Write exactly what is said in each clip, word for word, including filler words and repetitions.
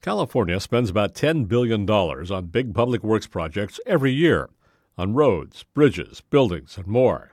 California spends about ten billion dollars on big public works projects every year, on roads, bridges, buildings, and more.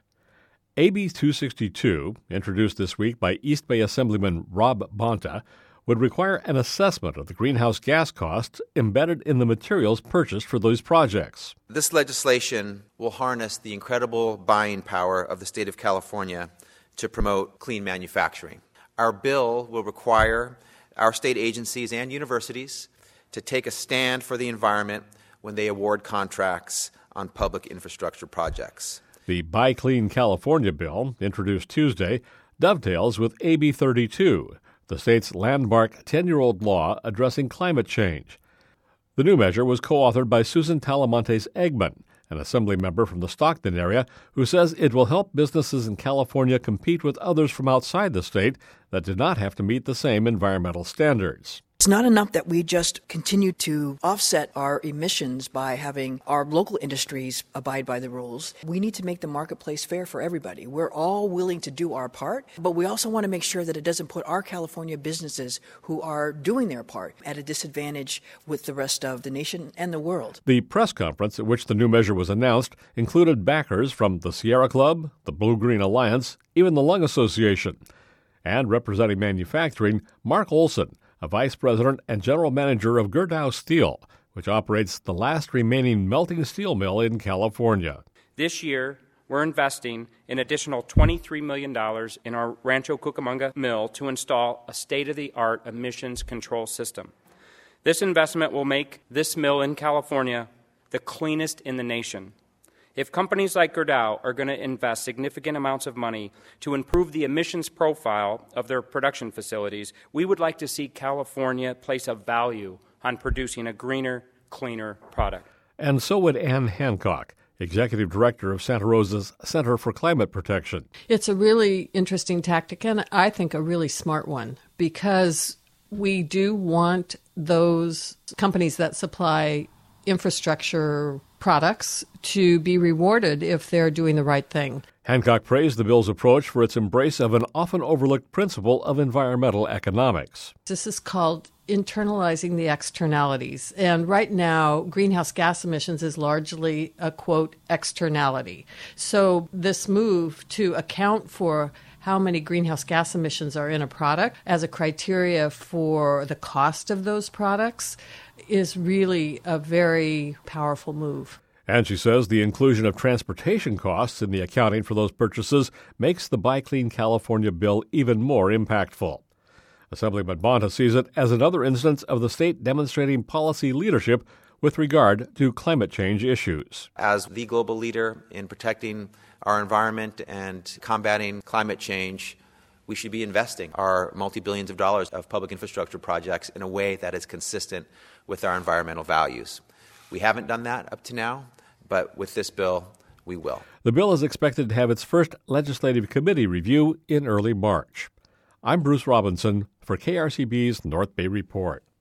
A B two sixty-two, introduced this week by East Bay Assemblyman Rob Bonta, would require an assessment of the greenhouse gas costs embedded in the materials purchased for those projects. This legislation will harness the incredible buying power of the state of California to promote clean manufacturing. Our bill will require our state agencies and universities to take a stand for the environment when they award contracts on public infrastructure projects. The Buy Clean California bill, introduced Tuesday, dovetails with A B thirty-two, the state's landmark ten-year-old law addressing climate change. The new measure was co-authored by Susan Talamontes Eggman, an assembly member from the Stockton area, who says it will help businesses in California compete with others from outside the state that did not have to meet the same environmental standards. It's not enough that we just continue to offset our emissions by having our local industries abide by the rules. We need to make the marketplace fair for everybody. We're all willing to do our part, but we also want to make sure that it doesn't put our California businesses who are doing their part at a disadvantage with the rest of the nation and the world. The press conference at which the new measure was announced included backers from the Sierra Club, the Blue Green Alliance, even the Lung Association. And representing manufacturing, Mark Olson, a vice president and general manager of Gerdau Steel, which operates the last remaining melting steel mill in California. This year, we're investing an additional twenty-three million dollars in our Rancho Cucamonga mill to install a state-of-the-art emissions control system. This investment will make this mill in California the cleanest in the nation. If companies like Gerdau are going to invest significant amounts of money to improve the emissions profile of their production facilities, we would like to see California place a value on producing a greener, cleaner product. And so would Ann Hancock, executive director of Santa Rosa's Center for Climate Protection. It's a really interesting tactic, and I think a really smart one, because we do want those companies that supply infrastructure products to be rewarded if they're doing the right thing. Hancock praised the bill's approach for its embrace of an often overlooked principle of environmental economics. This is called internalizing the externalities. And right now, greenhouse gas emissions is largely a, quote, externality. So this move to account for how many greenhouse gas emissions are in a product as a criteria for the cost of those products is really a very powerful move. And she says the inclusion of transportation costs in the accounting for those purchases makes the Buy Clean California bill even more impactful. Assemblyman Bonta sees it as another instance of the state demonstrating policy leadership with regard to climate change issues. As the global leader in protecting our environment and combating climate change, we should be investing our multi-billions of dollars of public infrastructure projects in a way that is consistent with our environmental values. We haven't done that up to now, but with this bill, we will. The bill is expected to have its first legislative committee review in early March. I'm Bruce Robinson for K R C B's North Bay Report.